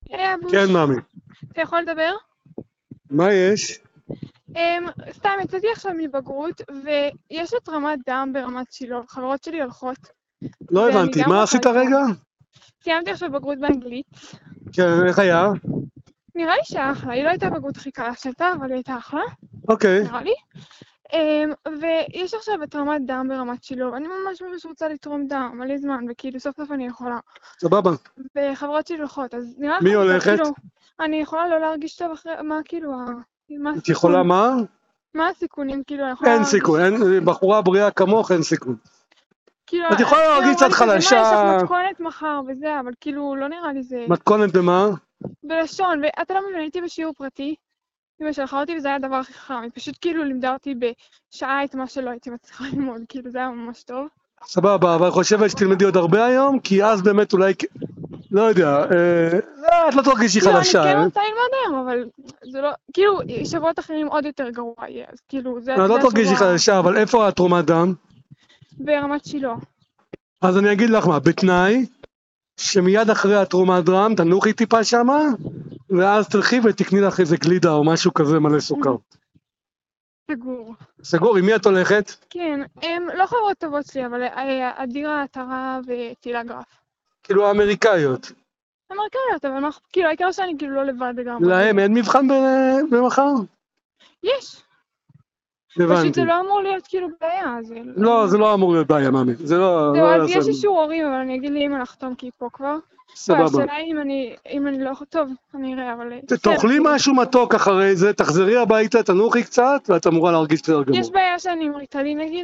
אבוש, כן, מאמי. אתה יכול לדבר? מה יש? סתם, יצאתי עכשיו מבגרות, ויש את רמת דם ברמת שילה. חברות שלי הולכות, לא ואני הבנתי, גם מה רוצה עשית לתרום. רגע? סיימתי עכשיו בגרות באנגלית. כן, איך היה? נראה לי שאחלה, היא לא הייתה בגרות הכי קלה שהייתה, אבל היא הייתה אחלה, אוקיי. נראה לי. ויש עכשיו את רמת דם ברמת שילה, ואני ממש רוצה לתרום דם, מלא זמן, וכאילו סוף סוף אני יכולה. סבבה. וחברות שלי הולכות, אז נראה לך, מי הולכת? כאילו, אני יכולה לא להרגיש טוב אחרי, מה כאילו, מה את יכולה הסיכון? מה? מה הסיכונים, כאילו, אני יכולה אין להרגיש... סיכוי, בחורה בריאה כמוך אין סיכוי. כאילו, את יכולה היא להרגיש אמרה קצת לי כזה, מה, יש חלשה. לך מתכונת מחר וזה, אבל כאילו, לא נראה לי זה... מתכונת במה? בלשון, ואתה לא מבין, הייתי בשיעור פרטי, אמא שלחה אותי וזה היה הדבר הכי חכם, היא פשוט כאילו לימדה אותי בשעה את מה שלא הייתי מצליחה ללמוד, כאילו, זה היה ממש טוב. סבבה, אבל חושבת שתלמדי עוד הרבה היום? כי אז באמת אולי, לא יודע, את לא תרגישי כאילו, אני חלשה. כן רוצה ללמוד היום, אבל זה לא, כאילו, שבועות אחרים עוד יותר גרוע יהיה, אז כאילו, זה לא תרגישי השבוע חלשה, אבל איפה התרומת דם? ברמת שילה. אז אני אגיד לך מה, בתנאי שמיד אחרי התרומת דם תנוחי טיפה שמה, ואז תלכי ותקני לך איזה גלידה או משהו כזה מלא סוכר. סגור. סגור, עם מי את הולכת? כן, הם לא חברות טובות שלי, אבל אדירה, עטרה וטילה גרף. כאילו האמריקאיות. אמריקאיות, אבל מה, כאילו, העיקר שאני כאילו לא לבד לגמרי. להם אין מבחן במחר? יש. פשוט הבנתי. זה לא אמור להיות כאילו בעיה. לא, זה לא אמור להיות בעיה, מאמי. זה לא... זהו, אז יש אישור הורים, אבל אני אגיד לאמא לחתום כי היא פה כבר. סבבה. השאלה היא אם אני לא... טוב, אני אראה, אבל... תאכלי משהו מתוק אחרי זה, תחזרי הביתה, תנוחי קצת, ואת אמורה להרגיש יותר גמור. יש בעיה שאני עם ריטלין נגיד?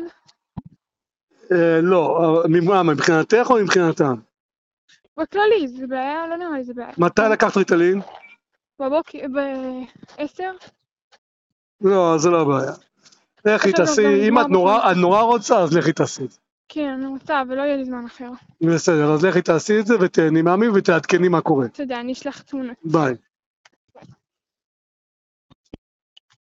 לא, מבחינתך או מבחינתם? בכללי, זה בעיה, לא נראה לי זה בעיה. מתי לקחת ריטלין? בבוקר, ב-10? לא, זה לא בעיה. לכי תעשי, אם את נורא רוצה, אז לכי תעשי את זה. כן, אני רוצה, ולא יהיה לי זמן אחר. בסדר, אז לכי תעשי את זה ותהני מאמי ותעדכני מה קורה. אתה יודע, אני אשלח תמונות. ביי.